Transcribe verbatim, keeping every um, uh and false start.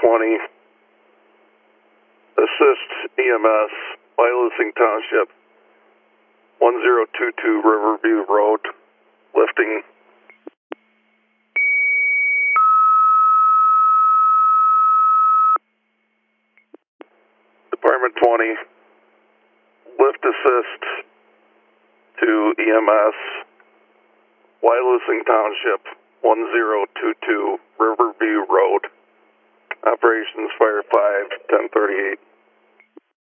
twenty, assist E M S, Wyalusing Township, one zero two two Riverview Road, lifting. Department twenty, lift assist to E M S, Wyalusing Township, one zero two two Riverview Road. Operations Fire five, ten thirty-eight.